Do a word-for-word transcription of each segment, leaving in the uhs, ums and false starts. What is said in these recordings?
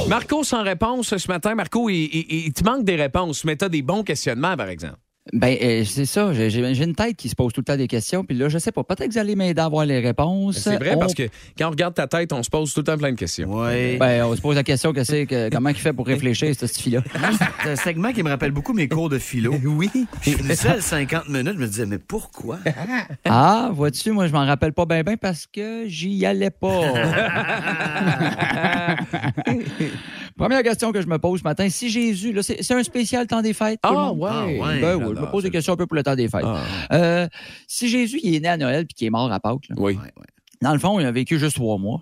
Marco, sans réponse ce matin. Marco, il, il, il te manque des réponses, mais tu as des bons questionnements, par exemple. Ben, euh, c'est ça. J'ai, j'ai une tête qui se pose tout le temps des questions. Puis là, je sais pas. Peut-être que vous allez m'aider à avoir les réponses. C'est vrai, on... parce que quand on regarde ta tête, on se pose tout le temps plein de questions. Oui. Ben, on se pose la question que c'est, que, comment il fait pour réfléchir, ce fille-là. C'est un segment qui me rappelle beaucoup mes cours de philo. Oui. Je finissais à cinquante minutes, je me disais, mais pourquoi? Ah, vois-tu, moi, je m'en rappelle pas bien, bien parce que j'y allais pas. Première question que je me pose ce matin. Si Jésus, là, c'est, c'est un spécial temps des fêtes. Ah, tout le monde? ouais. Ah, ouais. Ben oui, je me pose des questions un peu pour le temps des fêtes. Ah. Euh, si Jésus il est né à Noël puis qu'il est mort à Pâques, là, Oui. Ouais, ouais. dans le fond, il a vécu juste trois mois.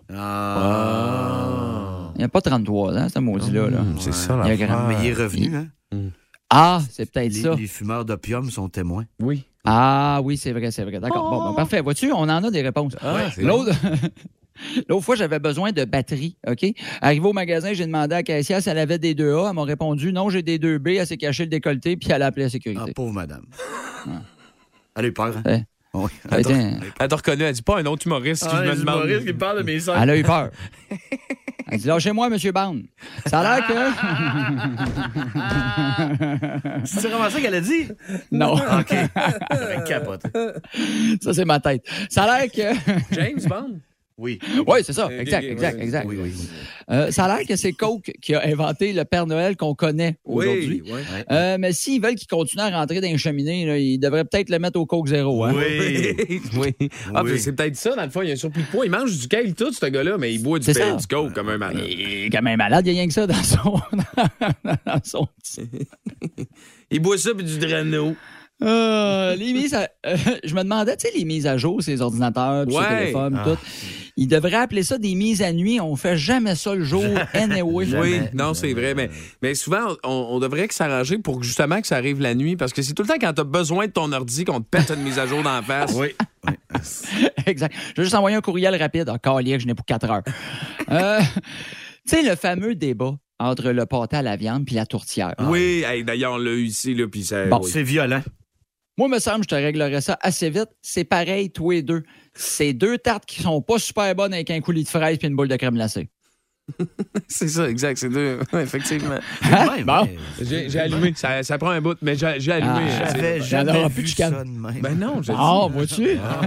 Ah. Il n'y a pas trente-trois ans, ce maudit-là. Là. Mmh, c'est ça, Il y a la grand- Mais il est revenu, hein? Ah, c'est peut-être Les, ça. les fumeurs d'opium sont témoins. Oui. Ah oui, c'est vrai, c'est vrai. D'accord. Oh. Bon, ben, parfait. Vois-tu, on en a des réponses. Ah, c'est L'autre... L'autre fois, j'avais besoin de batterie, OK? Arrivé au magasin, j'ai demandé à la caissière si elle avait des deux A. Elle m'a répondu, non, j'ai des deux B. Elle s'est cachée le décolleté, puis elle a appelé la Ah, sécurité. pauvre madame. Elle a eu peur, hein? Ouais. Oui. Elle, était- Elle t'a reconnu, elle dit pas un autre humoriste qui Ah, me les demande. humoristes qui parlent de mes sœurs. elle a eu peur. Elle dit, lâchez-moi, M. Bond. Ça a l'air que... C'est vraiment ça qu'elle a dit? Non, OK. Elle capote. ça, c'est ma tête. Ça a l'air que... James Bond? Oui. Oui, c'est ça. Ok, Exact, ok, exact, ouais. exact. Oui, oui. Euh, ça a l'air que c'est Coke qui a inventé le Père Noël qu'on connaît aujourd'hui. Oui, oui. Euh, mais s'ils veulent qu'il continue à rentrer dans les cheminées, là, ils devraient peut-être le mettre au Coke zéro. Hein? Oui. oui. Ah, Oui. puis c'est peut-être ça, dans le fond, il y a un surplus de poids. Il mange du kale tout, ce gars-là, mais il boit du, C'est pa- ça. du coke comme un malade. Il est quand même malade, il n'y a rien que ça dans son... dans son... Il boit ça puis du Drano. Euh, les mises à... euh, je me demandais, tu sais, les mises à jour, ces ordinateurs, puis Ouais. ces téléphones, Ah. tout. Ils devraient appeler ça des mises à nuit. On fait jamais ça le jour, anyway. Oui, Jamais. non, c'est vrai. Mais, mais souvent, on, on devrait que s'arranger pour que, justement que ça arrive la nuit. Parce que c'est tout le temps quand tu as besoin de ton ordi qu'on te pète une mise à jour dans la face. Oui. Oui. Exact. Je vais juste envoyer un courriel rapide. Encore lié que je n'ai pour quatre heures. Euh, tu sais, le fameux débat entre le pâté à la viande puis la tourtière. Oui, hey, d'ailleurs, on l'a eu ici, là, puis ça... Bon, oui. C'est violent. Moi, me semble, je te réglerais ça assez vite. C'est pareil, tous les deux. C'est deux tartes qui sont pas super bonnes avec un coulis de fraises puis une boule de crème glacée. C'est ça, exact, c'est deux. Ouais, effectivement. Ouais, Bon. mais J'ai, j'ai allumé. Ça, ça prend un bout, mais j'ai, j'ai allumé. Ah, euh, c'est- J'avais Il y en jamais aura vu plus de ça chicane. de même. Ben non, j'ai Ah, dit. vois-tu? Ah.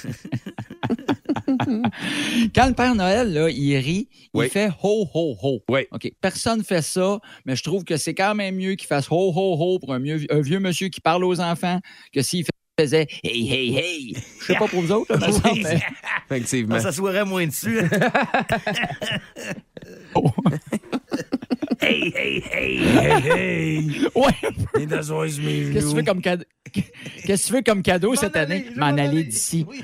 Quand le Père Noël, là, il rit, Oui. il fait ho, ho, ho. Oui. OK. Personne fait ça, mais je trouve que c'est quand même mieux qu'il fasse ho, ho, ho pour un, mieux- un vieux monsieur qui parle aux enfants que s'il faisait hey, hey, hey. Je sais pas pour vous autres, là, me semble, mais- Effectivement. Ah, ça s'assoirait moins dessus. Hey, hey, hey, hey, hey. Ouais. Et d'asseoir sur mes Qu'est-ce que tu genoux. fais comme cadeau? Qu'est-ce que tu fais comme cadeau cette M'en aller, année? je vais M'en m'en aller aller. d'ici. Oui.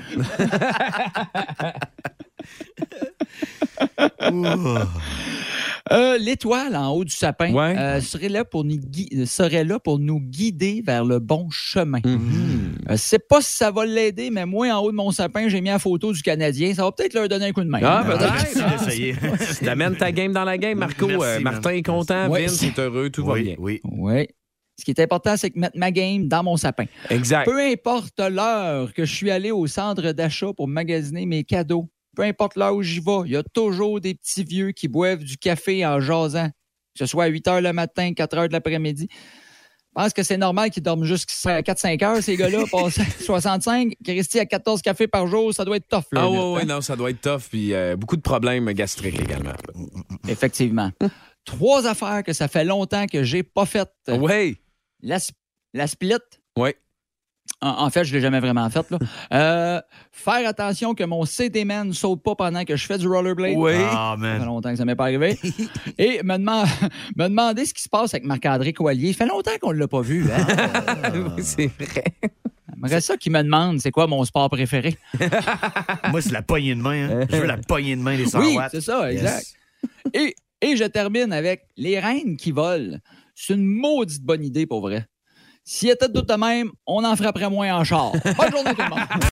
Ouh. Euh, l'étoile en haut du sapin Ouais. euh, serait, là pour nous gui- serait là pour nous guider vers le bon chemin. Mhm. Euh, je sais pas si ça va l'aider, mais moi, en haut de mon sapin, j'ai mis la photo du Canadien. Ça va peut-être leur donner un coup de main. Ah, Euh, peut-être. Merci d'essayer. T'amènes ta game dans la game, Marco. Merci, Euh, man. Martin est content, Ouais. Vince est heureux, tout va Oui, bien. oui. Oui. Ce qui est important, c'est que mettre ma game dans mon sapin. Exact. Peu importe l'heure que je suis allé au centre d'achat pour magasiner mes cadeaux, peu importe l'heure où j'y vais, il y a toujours des petits vieux qui boivent du café en jasant, que ce soit à huit heures le matin, quatre heures de l'après-midi. Je pense que c'est normal qu'ils dorment jusqu'à quatre cinq heures, ces gars-là, passent soixante-cinq. Christy à quatorze cafés par jour, ça doit être tough. Là, Ah là. ouais, ouais, non, ça doit être tough. Puis euh, beaucoup de problèmes gastriques également. Effectivement. Trois affaires que ça fait longtemps que j'ai pas faites. Oui. La, sp- la split. Oui. En, en fait, je ne l'ai jamais vraiment faite. Là. Euh, faire attention que mon C D man ne saute pas pendant que je fais du rollerblade. Oui. Ah, Ça fait man. longtemps que ça m'est pas arrivé. Et me, deman- me demander ce qui se passe avec Marc-André Coallier. Ça fait longtemps qu'on ne l'a pas vu. Hein? Oui, c'est vrai. J'aimerais ça qu'il me demande c'est quoi mon sport préféré. Moi, c'est la poignée de main. Hein. Je veux la poignée de main des cent Oui, watts. c'est ça, exact. Yes. Et, et je termine avec les reines qui volent. C'est une maudite bonne idée pour vrai. S'il était tout de même, on en frapperait moins en char. Bonne journée tout le monde.